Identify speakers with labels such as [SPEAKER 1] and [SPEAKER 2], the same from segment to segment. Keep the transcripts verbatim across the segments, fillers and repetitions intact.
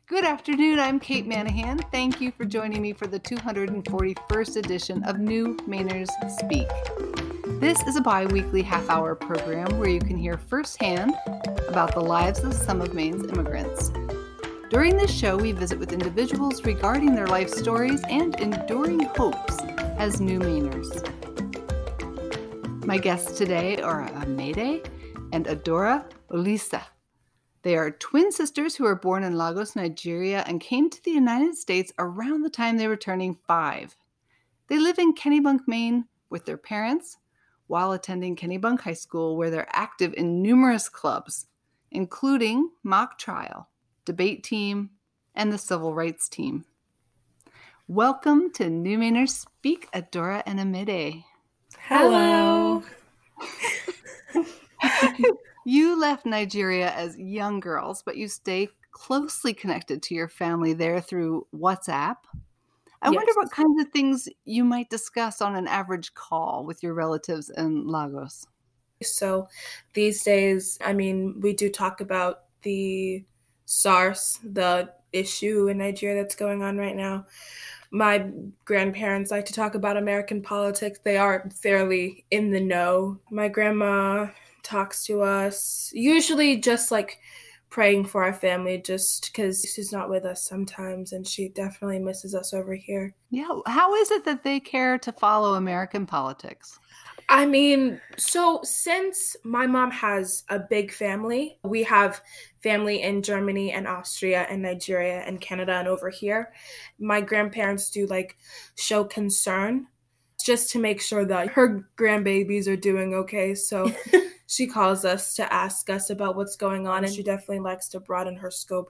[SPEAKER 1] Good afternoon, I'm Kate Manahan. Thank you for joining me for the two hundred forty-first edition of New Mainers Speak. This is a bi-weekly half-hour program where you can hear firsthand about the lives of some of Maine's immigrants. During this show, we visit with individuals regarding their life stories and enduring hopes as New Mainers. My guests today are Amede and Adora Olisa. They are twin sisters who were born in Lagos, Nigeria, and came to the United States around the time they were turning five. They live in Kennebunk, Maine, with their parents while attending Kennebunk High School, where they're active in numerous clubs, including Mock Trial, Debate Team, and the Civil Rights Team. Welcome to New Mainers Speak, Adora and Amede.
[SPEAKER 2] Hello.
[SPEAKER 1] You left Nigeria as young girls, but you stay closely connected to your family there through WhatsApp. I
[SPEAKER 2] Yes.
[SPEAKER 1] wonder what kinds of things you might discuss on an average call with your relatives in Lagos.
[SPEAKER 2] So these days, I mean, we do talk about the SARS, the issue in Nigeria that's going on right now. My grandparents like to talk about American politics. They are fairly in the know. My grandma talks to us, usually just like praying for our family, just because she's not with us sometimes, and she definitely misses us over here.
[SPEAKER 1] Yeah, how is it that they care to follow American politics?
[SPEAKER 2] I mean, so since my mom has a big family, we have family in Germany and Austria and Nigeria and Canada and over here. My grandparents do like show concern just to make sure that her grandbabies are doing okay. So she calls us to ask us about what's going on, and she definitely likes to broaden her scope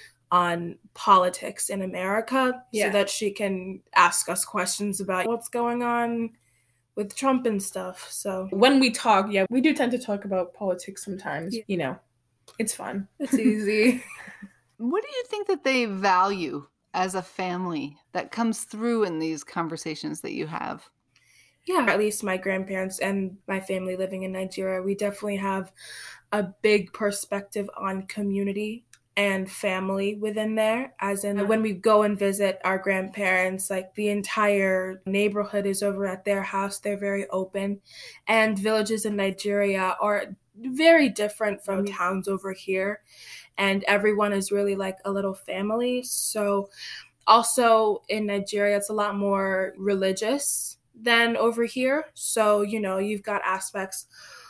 [SPEAKER 2] on politics in America
[SPEAKER 3] Yeah.
[SPEAKER 2] so that she can ask us questions about what's going on with Trump and stuff. So
[SPEAKER 3] When we talk, yeah, we do tend to talk about politics sometimes.
[SPEAKER 2] Yeah.
[SPEAKER 3] You know, it's fun.
[SPEAKER 2] it's easy.
[SPEAKER 1] What do you think that they value as a family that comes through in these conversations that you have?
[SPEAKER 2] Yeah, at least my grandparents and my family living in Nigeria, we definitely have a big perspective on community and family within there. As in, when we go and visit our grandparents, like the entire neighborhood is over at their house. They're very open. And villages in Nigeria are very different from towns over here. And everyone is really like a little family. So also in Nigeria, it's a lot more religious than over here. So, you know, you've got aspects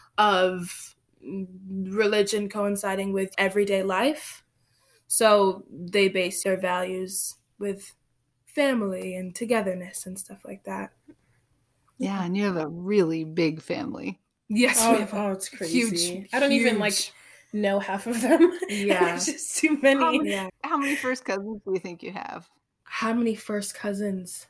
[SPEAKER 2] of religion coinciding with everyday life. So they base their values with family and togetherness and stuff like that.
[SPEAKER 1] Yeah, and you have a really big family.
[SPEAKER 2] Yes, we
[SPEAKER 3] Oh,
[SPEAKER 2] have a
[SPEAKER 3] oh, it's crazy.
[SPEAKER 2] huge,
[SPEAKER 3] I don't even like
[SPEAKER 2] huge-
[SPEAKER 3] know half of them.
[SPEAKER 2] Yeah.
[SPEAKER 3] It's just too many.
[SPEAKER 1] How many,
[SPEAKER 2] Yeah.
[SPEAKER 1] how many first cousins do you think you have?
[SPEAKER 2] How many first cousins?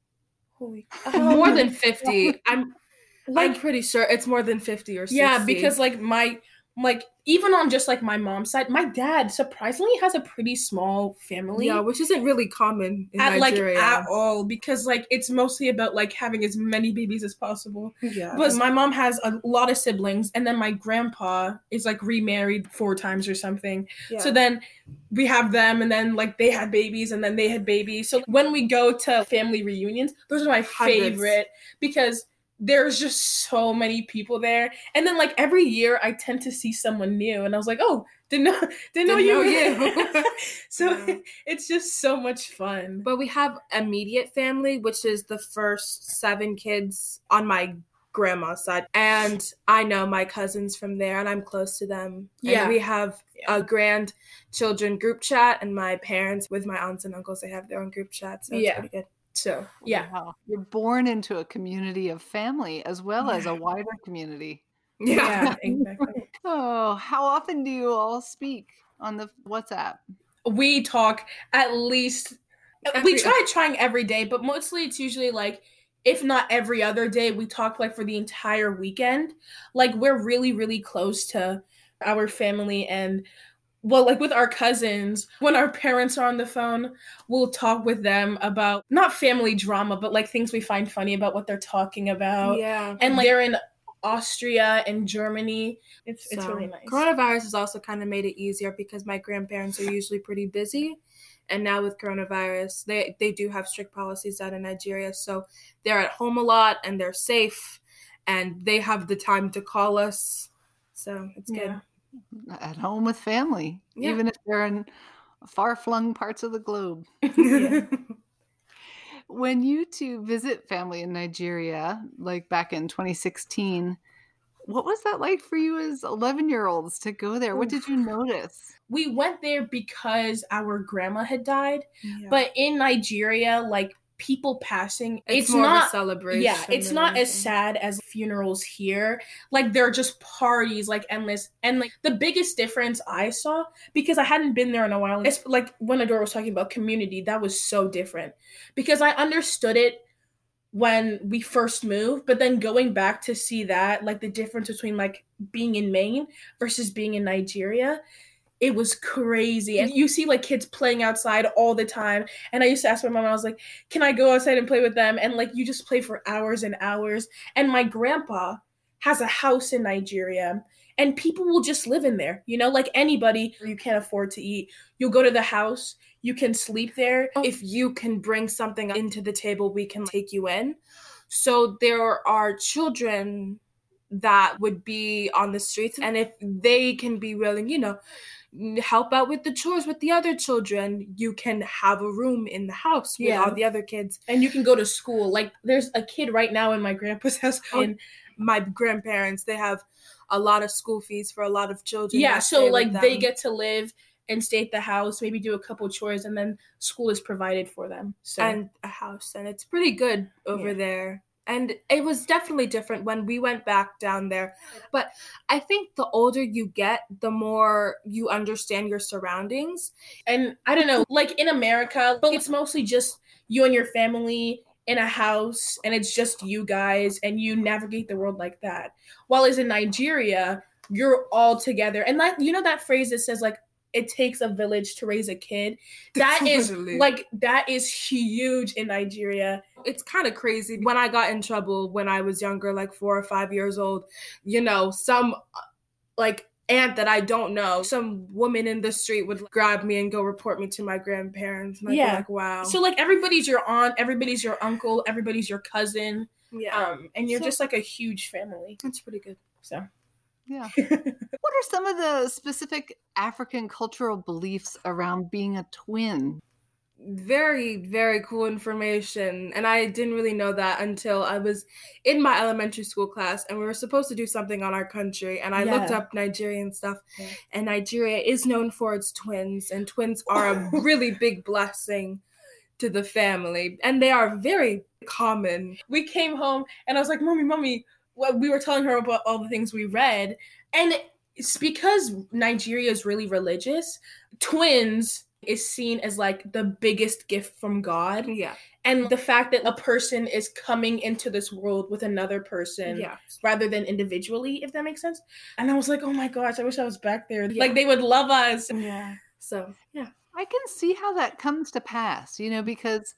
[SPEAKER 3] Holy.
[SPEAKER 2] More than fifty. I'm I'm
[SPEAKER 3] like
[SPEAKER 2] pretty sure it's more than fifty or sixty.
[SPEAKER 3] yeah, because like my like even on just like my mom's side, my dad surprisingly has a pretty small family.
[SPEAKER 2] Yeah, which isn't really common in
[SPEAKER 3] at like
[SPEAKER 2] Nigeria.
[SPEAKER 3] at all, because like it's mostly about like having as many babies as possible.
[SPEAKER 2] Yeah.
[SPEAKER 3] But my mom has a lot of siblings, and then my grandpa is like remarried four times or something.
[SPEAKER 2] Yeah.
[SPEAKER 3] So then we have them, and then like they had babies, and then they had babies. So when we go to family reunions, those are my
[SPEAKER 2] Hundreds.
[SPEAKER 3] favorite, because there's just so many people there. And then like every year I tend to see someone new, and I was like, oh, didn't know didn't know
[SPEAKER 2] Didn't
[SPEAKER 3] you.
[SPEAKER 2] know
[SPEAKER 3] were
[SPEAKER 2] you.
[SPEAKER 3] So
[SPEAKER 2] Yeah.
[SPEAKER 3] it's just so much fun.
[SPEAKER 2] But we have immediate family, which is the first seven kids on my grandma's side. And I know my cousins from there, and I'm close to them.
[SPEAKER 3] Yeah.
[SPEAKER 2] And we have a grandchildren group chat, and my parents with my aunts and uncles, they have their own group chat. So it's
[SPEAKER 3] Yeah.
[SPEAKER 2] pretty good. So
[SPEAKER 3] Yeah.
[SPEAKER 1] Wow. You're born into a community of family as well as a wider community.
[SPEAKER 3] Yeah, exactly.
[SPEAKER 1] Oh, how often do you all speak on the WhatsApp?
[SPEAKER 3] We talk at least
[SPEAKER 2] Every-
[SPEAKER 3] we try trying every day, but mostly it's usually like, if not every other day, we talk like for the entire weekend. Like we're really, really close to our family, and well, like with our cousins, when our parents are on the phone, we'll talk with them about not family drama, but like things we find funny about what they're talking about.
[SPEAKER 2] yeah.
[SPEAKER 3] And like they're in Austria and Germany. It's it's
[SPEAKER 2] So,
[SPEAKER 3] really nice.
[SPEAKER 2] Coronavirus has also kind of made it easier because my grandparents are usually pretty busy. And now with coronavirus, they, they do have strict policies out in Nigeria. So they're at home a lot and they're safe and they have the time to call us. So it's
[SPEAKER 3] Yeah.
[SPEAKER 2] good.
[SPEAKER 1] At home with family,
[SPEAKER 2] Yeah.
[SPEAKER 1] even if they're in far-flung parts of the globe.
[SPEAKER 2] Yeah.
[SPEAKER 1] When you two visit family in Nigeria, like back in twenty sixteen, what was that like for you as eleven-year-olds to go there? What did you notice?
[SPEAKER 3] We went there because our grandma had died,
[SPEAKER 2] Yeah.
[SPEAKER 3] but in Nigeria, like people passing,
[SPEAKER 2] it's,
[SPEAKER 3] it's,
[SPEAKER 2] more
[SPEAKER 3] not
[SPEAKER 2] of a celebration.
[SPEAKER 3] Yeah, it's
[SPEAKER 2] than
[SPEAKER 3] not as
[SPEAKER 2] anything.
[SPEAKER 3] sad as funerals here. Like they're just parties, like endless. And like the biggest difference I saw, because I hadn't been there in a while, it's like when Adora was talking about community, that was so different because I understood it when we first moved, but then going back to see that, like the difference between like being in Maine versus being in Nigeria, it was crazy. And you see like kids playing outside all the time. And I used to ask my mom, I was like, can I go outside and play with them? And like you just play for hours and hours. And my grandpa has a house in Nigeria and people will just live in there. You know, like anybody, you can't afford to eat. You'll go to the house, you can sleep there.
[SPEAKER 2] If you can bring something into the table, we can take you in. So there are children that would be on the streets. And if they can be willing, you know, help out with the chores with the other children, you can have a room in the house with
[SPEAKER 3] Yeah.
[SPEAKER 2] all the other kids.
[SPEAKER 3] And you can go to school. Like there's a kid right now in my grandpa's house.
[SPEAKER 2] And my grandparents, they have a lot of school fees for a lot of children.
[SPEAKER 3] Yeah,
[SPEAKER 2] that
[SPEAKER 3] so
[SPEAKER 2] stay with
[SPEAKER 3] like they
[SPEAKER 2] them.
[SPEAKER 3] get to live and stay at the house, maybe do a couple chores, and then school is provided for them. So
[SPEAKER 2] and a house, and it's pretty good over
[SPEAKER 3] Yeah.
[SPEAKER 2] there. And it was definitely different when we went back down there. But I think the older you get, the more you understand your surroundings.
[SPEAKER 3] And I don't know, like in America, but it's mostly just you and your family in a house, and it's just you guys, and you navigate the world like that. While as in Nigeria, you're all together. And like, you know that phrase that says like, it takes a village to raise a kid? That is
[SPEAKER 2] Totally.
[SPEAKER 3] like, that is huge in Nigeria.
[SPEAKER 2] It's kind of crazy. When I got in trouble when I was younger, like four or five years old, you know, some like aunt that I don't know, some woman in the street would grab me and go report me to my grandparents. And I'd
[SPEAKER 3] Yeah.
[SPEAKER 2] be like, wow.
[SPEAKER 3] So like everybody's your aunt, everybody's your uncle, everybody's your cousin.
[SPEAKER 2] yeah,
[SPEAKER 3] Um, and you're
[SPEAKER 2] So-
[SPEAKER 3] just like a huge family.
[SPEAKER 2] it's pretty good.
[SPEAKER 3] So
[SPEAKER 1] Yeah. What are some of the specific African cultural beliefs around being a twin?
[SPEAKER 2] Very, very cool information. And I didn't really know that until I was in my elementary school class and we were supposed to do something on our country. And I
[SPEAKER 3] Yeah.
[SPEAKER 2] looked up Nigerian stuff.
[SPEAKER 3] Yeah.
[SPEAKER 2] And Nigeria is known for its twins. And twins are a really big blessing to the family. And they are very common.
[SPEAKER 3] we came home and I was like, Mommy, Mommy, well, we were telling her about all the things we read. And it's because Nigeria is really religious, twins is seen as like the biggest gift from God.
[SPEAKER 2] Yeah.
[SPEAKER 3] And the fact that a person is coming into this world with another person
[SPEAKER 2] Yeah.
[SPEAKER 3] rather than individually, if that makes sense. And I was like, oh my gosh, I wish I was back there.
[SPEAKER 2] Yeah.
[SPEAKER 3] Like they would love us.
[SPEAKER 2] Yeah. So, yeah.
[SPEAKER 1] I can see how that comes to pass, you know, because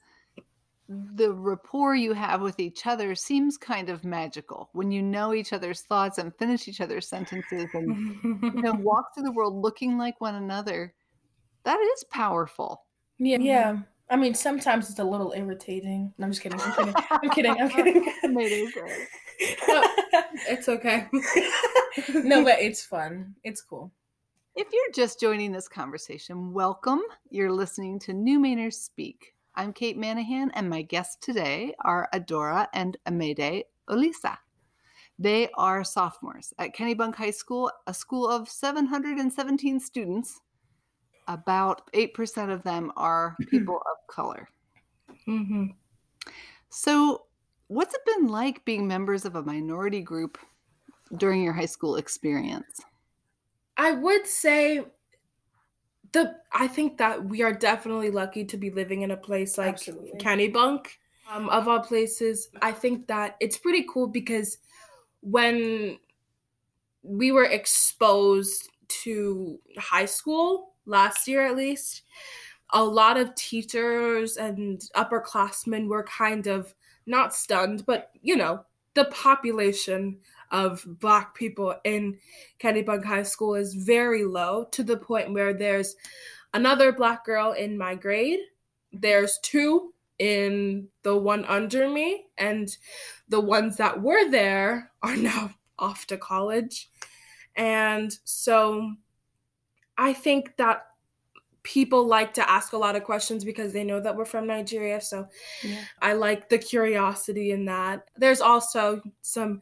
[SPEAKER 1] the rapport you have with each other seems kind of magical when you know each other's thoughts and finish each other's sentences and you know walk through the world looking like one another. That is powerful.
[SPEAKER 3] Yeah. Yeah. I mean, sometimes it's a little irritating. No, I'm just kidding. I'm kidding. I'm kidding. I'm kidding.
[SPEAKER 1] Tomatoes, right?
[SPEAKER 2] It's okay.
[SPEAKER 3] No, but it's fun. It's cool.
[SPEAKER 1] If you're just joining this conversation, welcome. You're listening to New Mainers Speak. I'm Kate Manahan, and my guests today are Adora and Amede Olisa. They are sophomores at Kennebunk High School, a school of seven hundred seventeen students. About eight percent of them are people of color.
[SPEAKER 2] Mm-hmm.
[SPEAKER 1] So what's it been like being members of a minority group during your high school experience?
[SPEAKER 2] I would say the I think that we are definitely lucky to be living in a place like
[SPEAKER 3] Absolutely.
[SPEAKER 2] Kennebunk, um, of all places. I think that it's pretty cool because when we were exposed to high school last year, at least, a lot of teachers and upperclassmen were kind of not stunned, but you know, the population of Black people in Kennebunk High School is very low, to the point where there's another Black girl in my grade. There's two in the one under me, and the ones that were there are now off to college. And so I think that people like to ask a lot of questions because they know that we're from Nigeria. So yeah. I like the curiosity in that. There's also some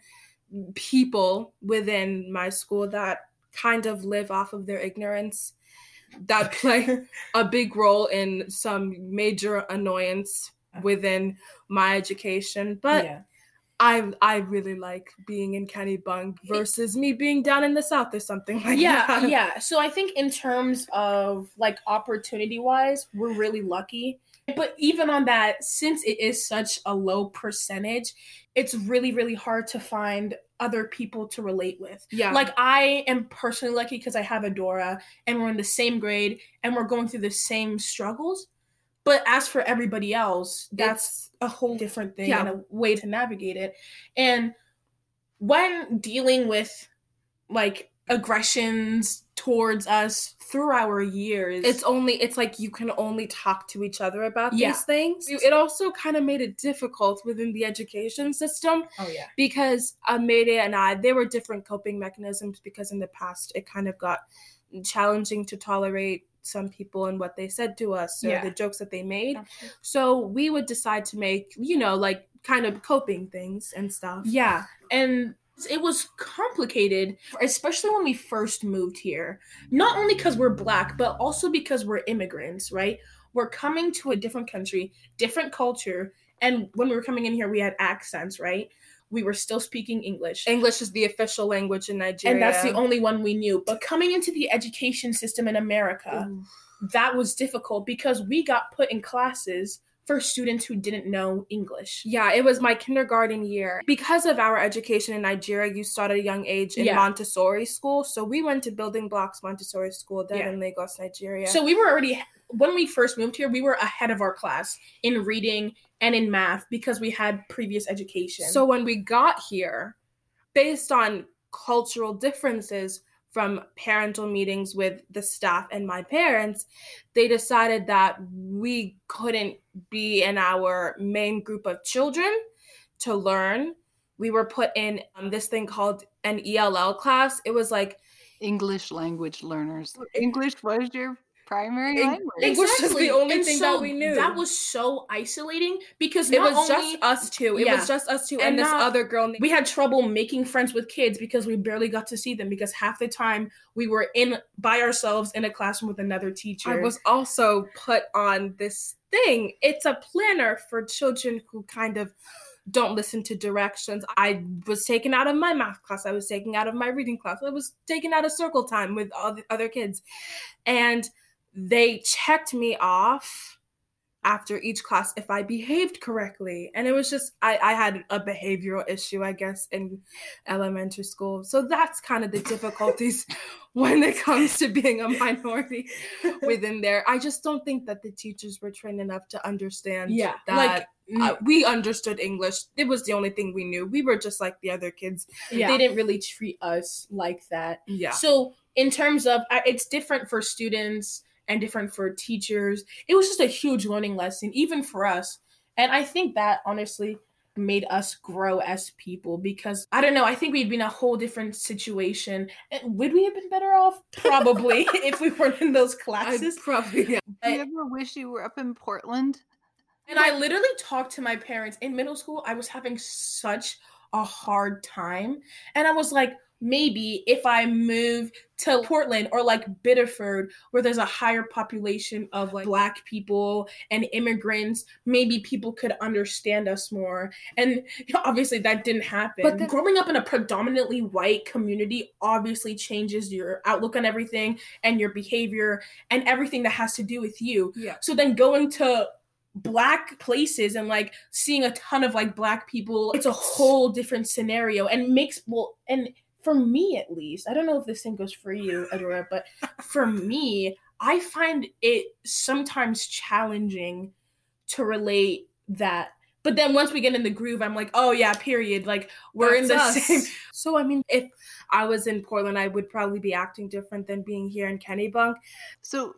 [SPEAKER 2] people within my school that kind of live off of their ignorance, that play a big role in some major annoyance within my education. But yeah. I I really like being in Kennebunk versus me being down in the South or something like
[SPEAKER 3] yeah,
[SPEAKER 2] that.
[SPEAKER 3] Yeah, yeah. So I think in terms of like opportunity-wise, we're really lucky. But even on that, since it is such a low percentage, it's really, really hard to find other people to relate with. Yeah. Like I am personally lucky because I have Adora and we're in the same grade and we're going through the same struggles. But as for everybody else, that's it's, a whole different thing yeah. and a way to navigate it. And when dealing with like aggressions towards us through our years,
[SPEAKER 2] it's only it's like you can only talk to each other about
[SPEAKER 3] yeah.
[SPEAKER 2] these things. It also kind of made it difficult within the education system.
[SPEAKER 3] Oh yeah.
[SPEAKER 2] Because Amede and I, there were different coping mechanisms because in the past it kind of got challenging to tolerate some people and what they said to us or yeah. the jokes that they made. Absolutely. So we would decide to make, you know, like kind of coping things and stuff.
[SPEAKER 3] Yeah. And it was complicated, especially when we first moved here. Not only because we're Black, but also because we're immigrants, right? We're coming to a different country, different culture. And when we were coming in here, we had accents, right? We were still speaking English.
[SPEAKER 2] English is the official language in Nigeria.
[SPEAKER 3] And that's the only one we knew. But coming into the education system in America, Ooh. that was difficult because we got put in classes for students who didn't know English.
[SPEAKER 2] Yeah, it was my kindergarten year. Because of our education in Nigeria, you start at a young age in yeah. Montessori school. So we went to Building Blocks Montessori School there yeah. in Lagos, Nigeria.
[SPEAKER 3] So we were already, when we first moved here, we were ahead of our class in reading and in math because we had previous education.
[SPEAKER 2] So when we got here, based on cultural differences from parental meetings with the staff and my parents, they decided that we couldn't be in our main group of children to learn. We were put in um, this thing called an E L L class. It was like
[SPEAKER 1] English language learners. English was your primary
[SPEAKER 2] Eng-
[SPEAKER 1] language.
[SPEAKER 2] English
[SPEAKER 3] exactly.
[SPEAKER 2] was the only
[SPEAKER 3] and
[SPEAKER 2] thing
[SPEAKER 3] so
[SPEAKER 2] that we knew.
[SPEAKER 3] That was so isolating because
[SPEAKER 2] it
[SPEAKER 3] not
[SPEAKER 2] was
[SPEAKER 3] only,
[SPEAKER 2] just us two. It
[SPEAKER 3] yeah.
[SPEAKER 2] was just us two and,
[SPEAKER 3] and
[SPEAKER 2] this
[SPEAKER 3] not,
[SPEAKER 2] other girl. Named-
[SPEAKER 3] we had trouble making friends with kids because we barely got to see them because half the time we were in by ourselves in a classroom with another teacher.
[SPEAKER 2] I was also put on this thing. It's a planner for children who kind of don't listen to directions. I was taken out of my math class. I was taken out of my reading class. I was taken out of circle time with all the other kids. And they checked me off after each class if I behaved correctly. And it was just, I, I had a behavioral issue, I guess, in elementary school. So that's kind of the difficulties when it comes to being a minority within there. I just don't think that the teachers were trained enough to understand
[SPEAKER 3] yeah,
[SPEAKER 2] that like, uh, we understood English. It was the only thing we knew. We were just like the other kids.
[SPEAKER 3] Yeah. They didn't really treat us like that.
[SPEAKER 2] Yeah.
[SPEAKER 3] So in terms of, uh, it's different for students and different for teachers. It was just a huge learning lesson, even for us. And I think that honestly made us grow as people because, I don't know, I think we'd been in a whole different situation. And would we have been better off? Probably, if we weren't in those classes.
[SPEAKER 2] I'd probably, yeah.
[SPEAKER 1] Do you ever wish you were up in Portland?
[SPEAKER 3] And I literally talked to my parents. In middle school, I was having such a hard time. And I was like, maybe if I move to Portland or like Biddeford, where there's a higher population of like Black people and immigrants, maybe people could understand us more. And obviously that didn't happen. But then, growing up in a predominantly white community obviously changes your outlook on everything and your behavior and everything that has to do with you.
[SPEAKER 2] Yeah.
[SPEAKER 3] So then going to Black places and like seeing a ton of like Black people, it's a whole different scenario and makes, well, and for me, at least, I don't know if this thing goes for you, Adora, but for me, I find it sometimes challenging to relate that. But then once we get in the groove, I'm like, oh yeah, period. Like we're That's in the
[SPEAKER 2] us.
[SPEAKER 3] same.
[SPEAKER 2] So, I mean, if I was in Portland, I would probably be acting different than being here in Kennebunk.
[SPEAKER 1] So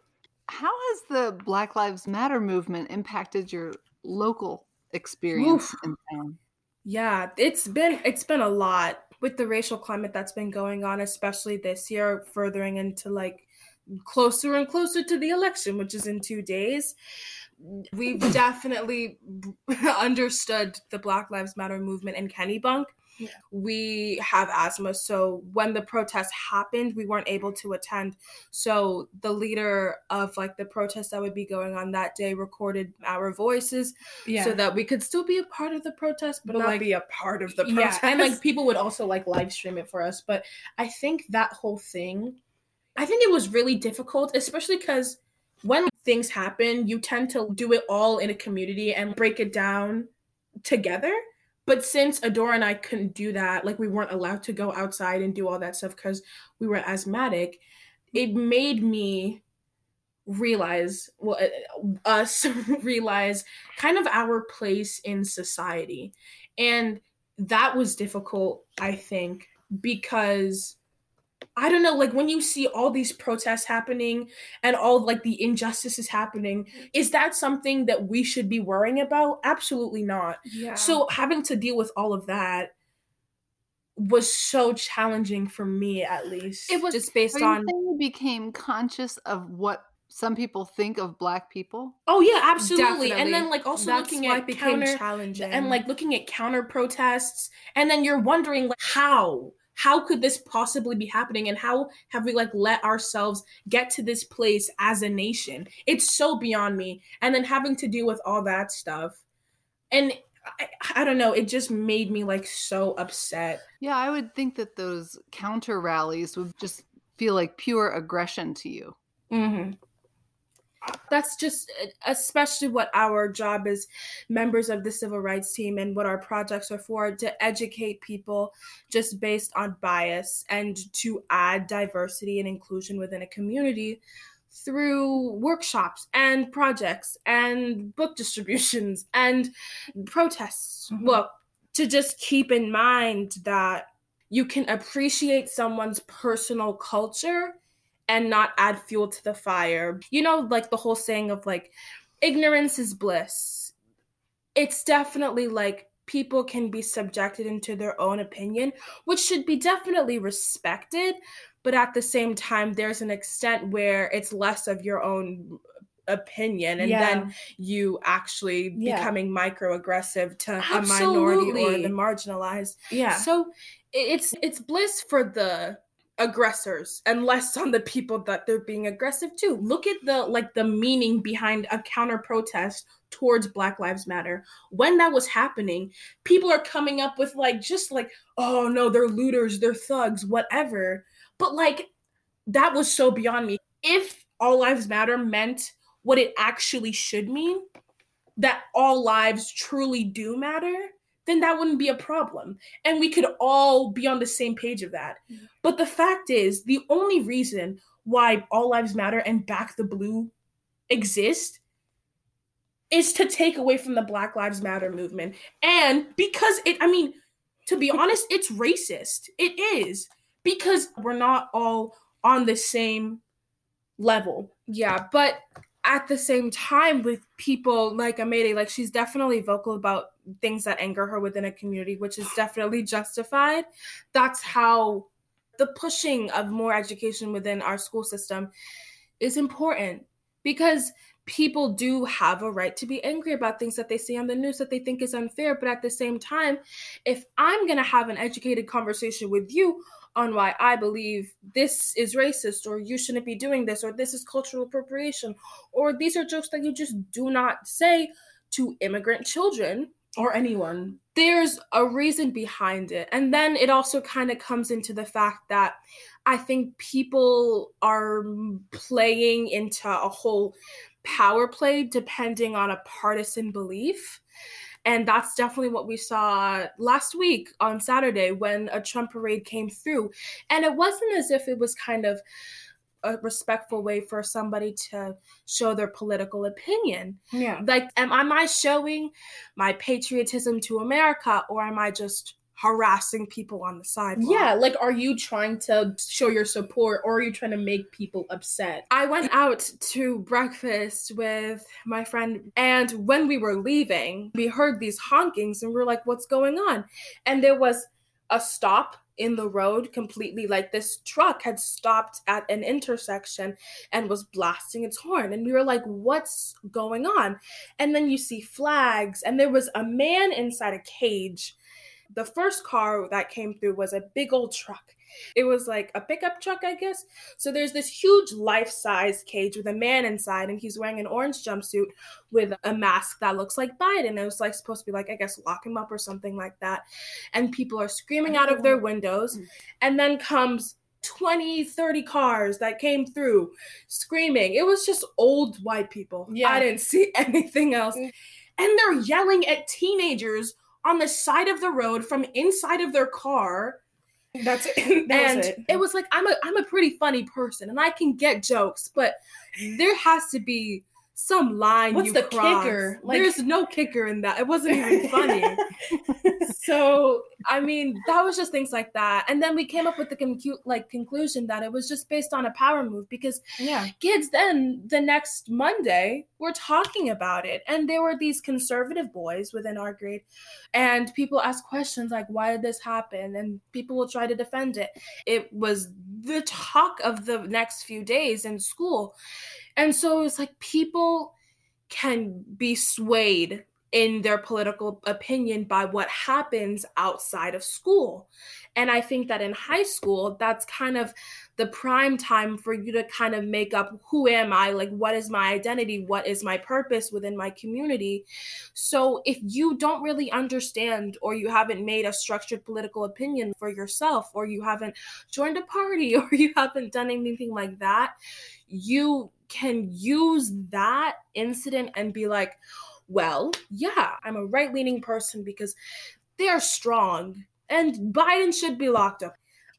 [SPEAKER 1] How has the Black Lives Matter movement impacted your local experience
[SPEAKER 2] Oof.
[SPEAKER 1] in town?
[SPEAKER 2] Yeah, it's been it's been a lot with the racial climate that's been going on, especially this year, furthering into like closer and closer to the election, which is in two days. We've definitely understood the Black Lives Matter movement in Kennebunk.
[SPEAKER 3] Yeah.
[SPEAKER 2] We have asthma, so when the protest happened, we weren't able to attend. So the leader of like the protest that would be going on that day recorded our voices
[SPEAKER 3] Yeah.
[SPEAKER 2] so that we could still be a part of the protest, but,
[SPEAKER 3] But,
[SPEAKER 2] not
[SPEAKER 3] like-
[SPEAKER 2] be a part of the
[SPEAKER 3] Yeah,
[SPEAKER 2] protest.
[SPEAKER 3] and like people would also like live stream it for us. But I think that whole thing, I think it was really difficult, especially because when things happen, you tend to do it all in a community and break it down together. But since Adora and I couldn't do that, like we weren't allowed to go outside and do all that stuff because we were asthmatic, it made me realize, well, uh, us realize kind of our place in society. And that was difficult, I think, because I don't know, like when you see all these protests happening and all like the injustices happening, is that something that we should be worrying about? Absolutely not.
[SPEAKER 2] Yeah.
[SPEAKER 3] So having to deal with all of that was so challenging for me, at least.
[SPEAKER 2] it was just based
[SPEAKER 1] Are you
[SPEAKER 2] on
[SPEAKER 1] saying you became conscious of what some people think of Black people?
[SPEAKER 3] Oh yeah, absolutely.
[SPEAKER 2] Definitely.
[SPEAKER 3] And then like also
[SPEAKER 2] That's
[SPEAKER 3] looking
[SPEAKER 2] why
[SPEAKER 3] at
[SPEAKER 2] it became
[SPEAKER 3] counter
[SPEAKER 2] challenging.
[SPEAKER 3] and like looking at counter protests, and then you're wondering like how how could this possibly be happening, and how have we like let ourselves get to this place as a nation? It's so beyond me. And then having to deal with all that stuff, and I, I don't know, it just made me like so upset.
[SPEAKER 1] Yeah, I would think that those counter rallies would just feel like pure aggression to you.
[SPEAKER 3] Mm-hmm.
[SPEAKER 2] That's just especially what our job as members of the civil rights team and what our projects are for, to educate people just based on bias and to add diversity and inclusion within a community through workshops and projects and book distributions and protests.
[SPEAKER 3] Mhm.
[SPEAKER 2] Well, to just keep in mind that you can appreciate someone's personal culture and not add fuel to the fire. You know, like the whole saying of like, ignorance is bliss. It's definitely like people can be subjected into their own opinion, which should be definitely respected. But at the same time, there's an extent where it's less of your own opinion, and
[SPEAKER 3] Yeah.
[SPEAKER 2] then you actually
[SPEAKER 3] Yeah.
[SPEAKER 2] becoming microaggressive to
[SPEAKER 3] Absolutely.
[SPEAKER 2] a minority or the marginalized.
[SPEAKER 3] Yeah.
[SPEAKER 2] So it's it's bliss for the aggressors and less on the people that they're being aggressive to.
[SPEAKER 3] Look at the like the meaning behind a counter protest towards Black Lives Matter. When that was happening, people are coming up with like just like, oh no, they're looters, they're thugs, whatever. But like that was so beyond me. If all lives matter meant what it actually should mean, that all lives truly do matter, then that wouldn't be a problem. And we could all be on the same page of that. Mm-hmm. But the fact is, the only reason why All Lives Matter and Back the Blue exist is to take away from the Black Lives Matter movement. And because it, I mean, to be honest, it's racist. It is. Because we're not all on the same level.
[SPEAKER 2] Yeah, but at the same time, with people like Amede, like she's definitely vocal about things that anger her within a community, which is definitely justified. That's how the pushing of more education within our school system is important, because people do have a right to be angry about things that they see on the news that they think is unfair. But at the same time, if I'm going to have an educated conversation with you on why I believe this is racist, or you shouldn't be doing this, or this is cultural appropriation, or these are jokes that you just do not say to immigrant children
[SPEAKER 3] or anyone,
[SPEAKER 2] there's a reason behind it. And then it also kind of comes into the fact that I think people are playing into a whole power play depending on a partisan belief. And that's definitely what we saw last week on Saturday when a Trump parade came through. And it wasn't as if it was kind of a respectful way for somebody to show their political opinion.
[SPEAKER 3] Yeah.
[SPEAKER 2] Like, am, am I showing my patriotism to America, or am I just harassing people on the sidewalk.
[SPEAKER 3] Yeah, like, are you trying to show your support, or are you trying to make people upset?
[SPEAKER 2] I went out to breakfast with my friend, and when we were leaving, we heard these honkings, and we were like, what's going on? And there was a stop in the road completely, like this truck had stopped at an intersection and was blasting its horn. And we were like, what's going on? And then you see flags, and there was a man inside a cage. The first car that came through was a big old truck. It was like a pickup truck, I guess. So there's this huge life-size cage with a man inside, and he's wearing an orange jumpsuit with a mask that looks like Biden. It was like supposed to be like, I guess, lock him up or something like that. And people are screaming out of their windows. And then comes twenty, thirty cars that came through screaming. It was just old white people.
[SPEAKER 3] Yeah.
[SPEAKER 2] I didn't see anything else. And they're yelling at teenagers on the side of the road from inside of their car.
[SPEAKER 3] That's it. That
[SPEAKER 2] and
[SPEAKER 3] was
[SPEAKER 2] it.
[SPEAKER 3] it.
[SPEAKER 2] was like, I'm a I'm a pretty funny person, and I can get jokes, but there has to be some line.
[SPEAKER 3] What's
[SPEAKER 2] you
[SPEAKER 3] the
[SPEAKER 2] cross.
[SPEAKER 3] kicker? Like,
[SPEAKER 2] There's no kicker in that. It wasn't even funny. So, I mean, that was just things like that. And then we came up with the concu- like conclusion that it was just based on a power move, because
[SPEAKER 3] yeah.
[SPEAKER 2] kids then the next Monday were talking about it. And there were these conservative boys within our grade, and people ask questions like, why did this happen? And people will try to defend it. It was the talk of the next few days in school. And so it was like, people can be swayed in their political opinion by what happens outside of school. And I think that in high school, that's kind of the prime time for you to kind of make up, who am I? Like, what is my identity? What is my purpose within my community? So if you don't really understand, or you haven't made a structured political opinion for yourself, or you haven't joined a party, or you haven't done anything like that, you can use that incident and be like, well, yeah, I'm a right-leaning person because they are strong and Biden should be locked up.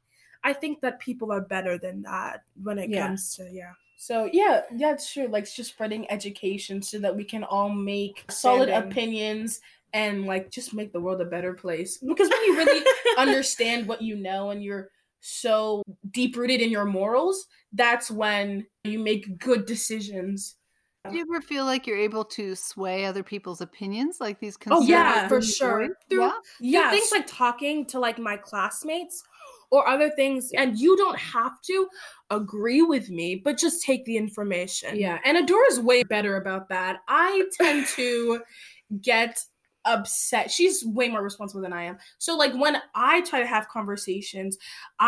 [SPEAKER 2] I think that people are better than that when it
[SPEAKER 3] Yeah.
[SPEAKER 2] comes to, yeah.
[SPEAKER 3] So, yeah, that's true. Like, it's just spreading education so that we can all make solid
[SPEAKER 2] Standing.
[SPEAKER 3] opinions and, like, just make the world a better place. Because when you really understand what you know and you're so deep-rooted in your morals, that's when you make good decisions.
[SPEAKER 1] Do you ever feel like you're able to sway other people's opinions, like these
[SPEAKER 2] Oh,
[SPEAKER 1] conservative
[SPEAKER 2] yeah, for
[SPEAKER 1] boys?
[SPEAKER 2] sure. Through,
[SPEAKER 1] Yeah.
[SPEAKER 2] Yeah,
[SPEAKER 3] Yes.
[SPEAKER 2] things like talking to like my classmates or other things, and you don't have to agree with me, but just take the information.
[SPEAKER 3] Yeah, and Adora's way better about that. I tend to get upset. She's way more responsible than I am. So, like, when I try to have conversations,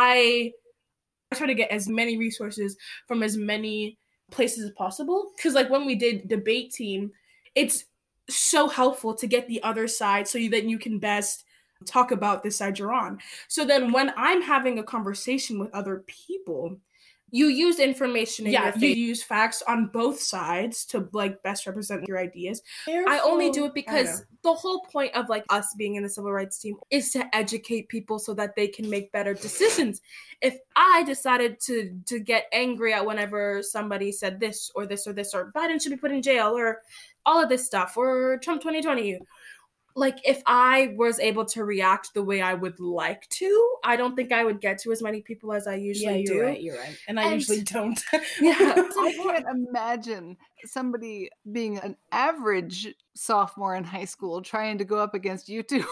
[SPEAKER 3] I, I try to get as many resources from as many places as possible. Because, like, when we did debate team, it's so helpful to get the other side so that you can best talk about this side you're on. So then when I'm having a conversation with other people, you use information in yeah,
[SPEAKER 2] your
[SPEAKER 3] you
[SPEAKER 2] face.
[SPEAKER 3] use facts on both sides to, like, best represent your ideas.
[SPEAKER 2] I only do it
[SPEAKER 3] I
[SPEAKER 2] because
[SPEAKER 3] know.
[SPEAKER 2] the whole point of like us being in the civil rights team is to educate people so that they can make better decisions. If I decided to to get angry at whenever somebody said this or this or this, or Biden should be put in jail, or all of this stuff, or Trump twenty twenty, like, if I was able to react the way I would like to, I don't think I would get to as many people as I usually
[SPEAKER 3] yeah,
[SPEAKER 2] do.
[SPEAKER 3] you're right, you're right. And I
[SPEAKER 2] And-
[SPEAKER 3] usually don't.
[SPEAKER 2] Yeah.
[SPEAKER 1] I can't imagine somebody being an average sophomore in high school trying to go up against you two.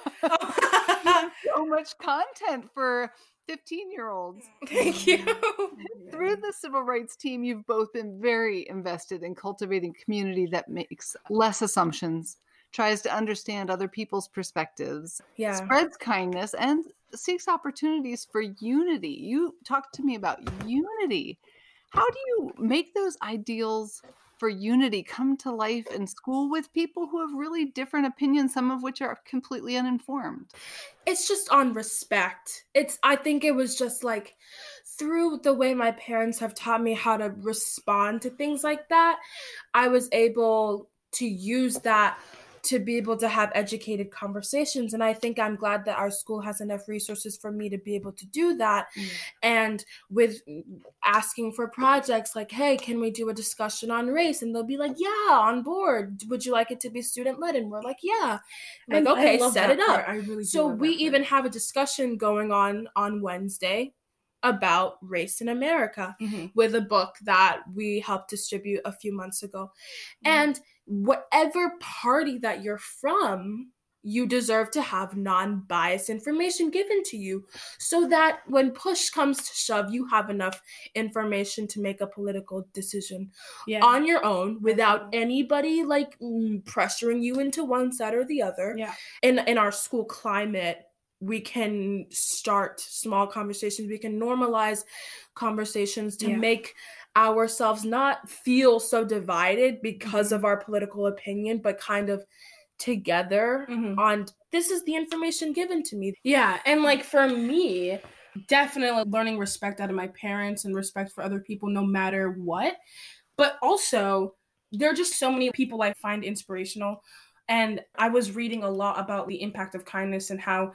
[SPEAKER 1] So much content for fifteen-year-olds.
[SPEAKER 2] Thank you.
[SPEAKER 1] Through the civil rights team, you've both been very invested in cultivating community that makes less assumptions, tries to understand other people's perspectives,
[SPEAKER 2] Yeah.
[SPEAKER 1] spreads kindness, and seeks opportunities for unity. You talked to me about unity. How do you make those ideals for unity come to life in school with people who have really different opinions, some of which are completely uninformed?
[SPEAKER 2] It's just on respect. It's, I think it was just like through the way my parents have taught me how to respond to things like that, I was able to use that to be able to have educated conversations. And I think I'm glad that our school has enough resources for me to be able to do that. Mm. And with asking for projects like, hey, can we do a discussion on race? And they'll be like, yeah, on board. Would you like it to be student-led? And we're like, yeah. Like,
[SPEAKER 3] and
[SPEAKER 2] okay, set it up.
[SPEAKER 3] I really
[SPEAKER 2] so we even have a discussion going on on Wednesday about race in America mm-hmm. with a book that we helped distribute a few months ago. Mm-hmm. And whatever party that you're from, you deserve to have non-biased information given to you so that when push comes to shove, you have enough information to make a political decision yeah. on your own without anybody like pressuring you into one side or the other.
[SPEAKER 3] Yeah.
[SPEAKER 2] In, in our school climate, we can start small conversations. We can normalize conversations to yeah. make ourselves not feel so divided because mm-hmm. of our political opinion, but kind of together mm-hmm. on this is the information given to me.
[SPEAKER 3] Yeah. And like for me, definitely learning respect out of my parents and respect for other people no matter what. But also, there are just so many people I find inspirational. And I was reading a lot about the impact of kindness and how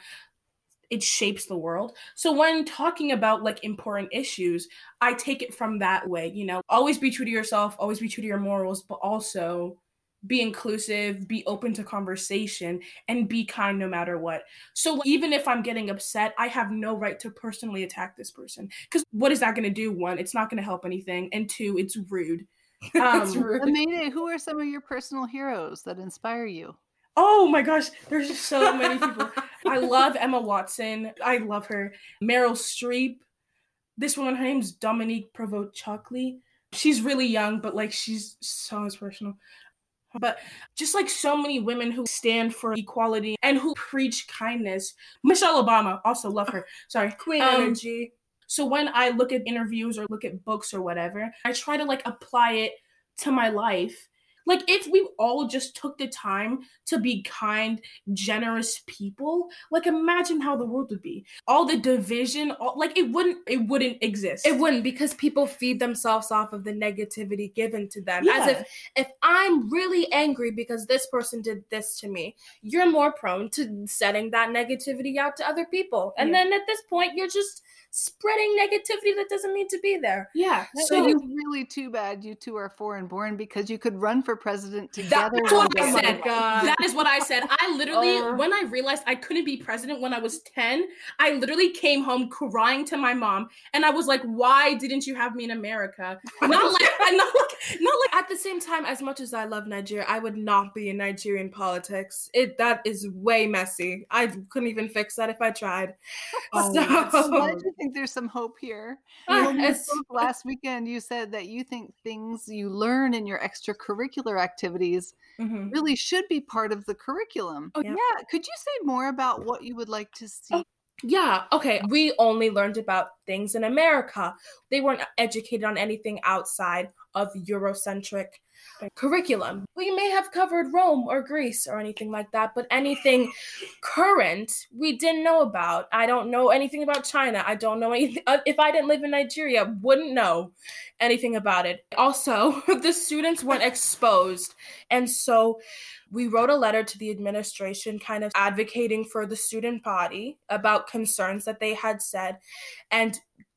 [SPEAKER 3] it shapes the world. So when talking about like important issues, I take it from that way, you know, always be true to yourself, always be true to your morals, but also be inclusive, be open to conversation, and be kind no matter what. So even if I'm getting upset, I have no right to personally attack this person. Because what is that going to do? One, it's not going to help anything. And two, it's rude.
[SPEAKER 1] Um, it's rude. Amanda, who are some of your personal heroes that inspire you?
[SPEAKER 3] Oh my gosh, there's so many people. I love Emma Watson. I love her. Meryl Streep. This woman, her name's Dominique Provost-Chokli. She's really young, but like she's so inspirational. But just like so many women who stand for equality and who preach kindness. Michelle Obama, also love her. Sorry.
[SPEAKER 2] Queen um, energy.
[SPEAKER 3] So when I look at interviews or look at books or whatever, I try to like apply it to my life. Like, if we all just took the time to be kind, generous people, like, imagine how the world would be. All the division, all, like, it wouldn't, it wouldn't exist.
[SPEAKER 2] It wouldn't, because people feed themselves off of the negativity given to them.
[SPEAKER 3] Yeah.
[SPEAKER 2] As if, if I'm really angry because this person did this to me, you're more prone to setting that negativity out to other people. And yeah. then at this point, you're just spreading negativity that doesn't need to be there.
[SPEAKER 3] Yeah.
[SPEAKER 1] So it's really too bad you two are foreign born, because you could run for president together.
[SPEAKER 3] That's what I said. Oh that is what I said. I literally, uh, when I realized I couldn't be president when I was ten, I literally came home crying to my mom, and I was like, "Why didn't you have me in America?" Not like, not like, not like.
[SPEAKER 2] At the same time, as much as I love Nigeria, I would not be in Nigerian politics. It that is way messy. I couldn't even fix that if I tried.
[SPEAKER 1] Oh, so, so why do you think there's some hope here? Uh, when we spoke last weekend, you said that you think things you learn in your extracurricular activities mm-hmm. really should be part of the curriculum. Oh, yeah. yeah. Could you say more about what you would like to see?
[SPEAKER 2] Oh, yeah. Okay. We only learned about things in America. They weren't educated on anything outside of Eurocentric curriculum. We may have covered Rome or Greece or anything like that, but anything current we didn't know about. I don't know anything about China. I don't know anything. If I didn't live in Nigeria, wouldn't know anything about it. Also, the students weren't exposed. And so we wrote a letter to the administration kind of advocating for the student body about concerns that they had said, and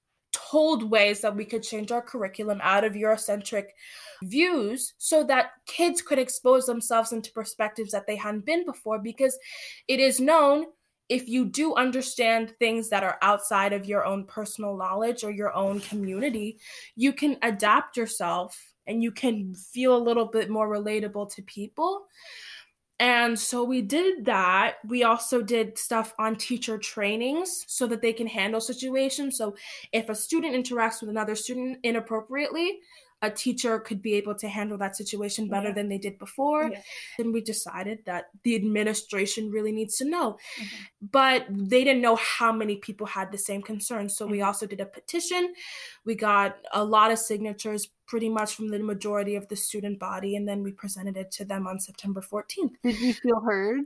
[SPEAKER 2] told ways that we could change our curriculum out of Eurocentric views so that kids could expose themselves into perspectives that they hadn't been before, because it is known, if you do understand things that are outside of your own personal knowledge or your own community, you can adapt yourself and you can feel a little bit more relatable to people. And so we did that. We also did stuff on teacher trainings so that they can handle situations. So if a student interacts with another student inappropriately, a teacher could be able to handle that situation better yeah. than they did before. Yeah. And we decided that the administration really needs to know. Mm-hmm. But they didn't know how many people had the same concerns. So mm-hmm. we also did a petition. We got a lot of signatures, pretty much from the majority of the student body, and then we presented it to them on September fourteenth.
[SPEAKER 1] Did you feel heard?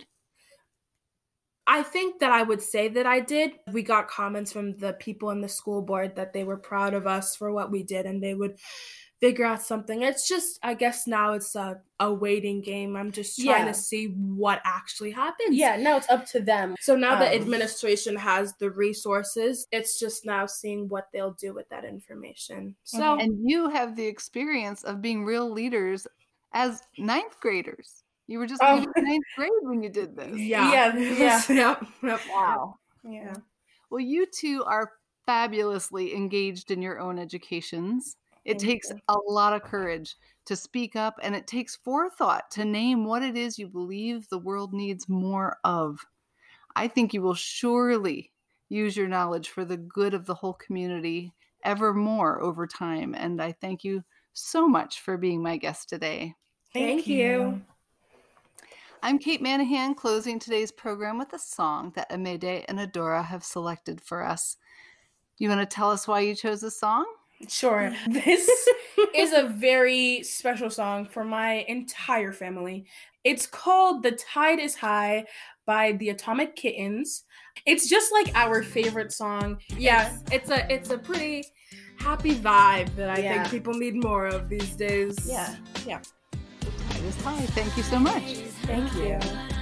[SPEAKER 2] I think that I would say that I did. We got comments from the people in the school board that they were proud of us for what we did, and they would figure out something. It's just, I guess now it's a, a waiting game. I'm just trying
[SPEAKER 3] Yeah.
[SPEAKER 2] to see what actually happens.
[SPEAKER 3] Yeah, now it's up to them.
[SPEAKER 2] So now the
[SPEAKER 3] Um,
[SPEAKER 2] administration has the resources. It's just now seeing what they'll do with that information. So
[SPEAKER 1] And you have the experience of being real leaders as ninth graders. You were just
[SPEAKER 2] Oh.
[SPEAKER 1] leaving ninth grade when you did this.
[SPEAKER 2] yeah,
[SPEAKER 3] Yeah, yeah.
[SPEAKER 2] yep, yep.
[SPEAKER 1] Wow.
[SPEAKER 3] Yeah.
[SPEAKER 1] Well, you two are fabulously engaged in your own educations. It
[SPEAKER 3] Thank
[SPEAKER 1] takes
[SPEAKER 3] you.
[SPEAKER 1] a lot of courage to speak up, and it takes forethought to name what it is you believe the world needs more of. I think you will surely use your knowledge for the good of the whole community ever more over time. And I thank you so much for being my guest today.
[SPEAKER 2] Thank you.
[SPEAKER 1] I'm Kate Manahan, closing today's program with a song that Amede and Adora have selected for us. You want to tell us why you chose this song?
[SPEAKER 3] Sure. This is a very special song for my entire family. It's called The Tide is High by the Atomic Kittens. It's just like our favorite song.
[SPEAKER 2] Yeah,
[SPEAKER 3] It's-
[SPEAKER 2] it's a it's a pretty happy vibe that I
[SPEAKER 3] Yeah.
[SPEAKER 2] think people need more of these days.
[SPEAKER 3] yeah. Yeah.
[SPEAKER 1] Tide is high. Thank you so much.
[SPEAKER 3] Thank you.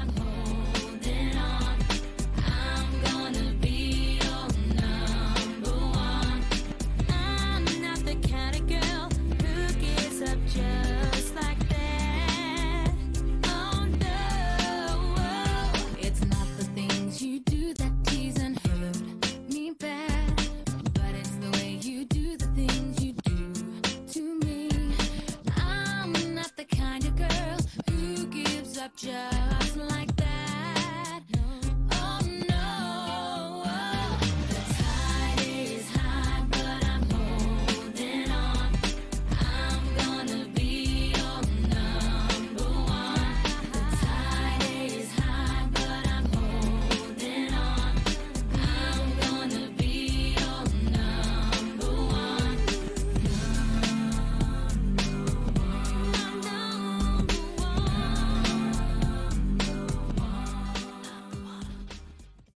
[SPEAKER 4] I'm not the kind of girl who gives up just like that. Oh no, it's not the things you do that tease and hurt me bad, but it's the way you do the things you do to me. I'm not the kind of girl who gives up just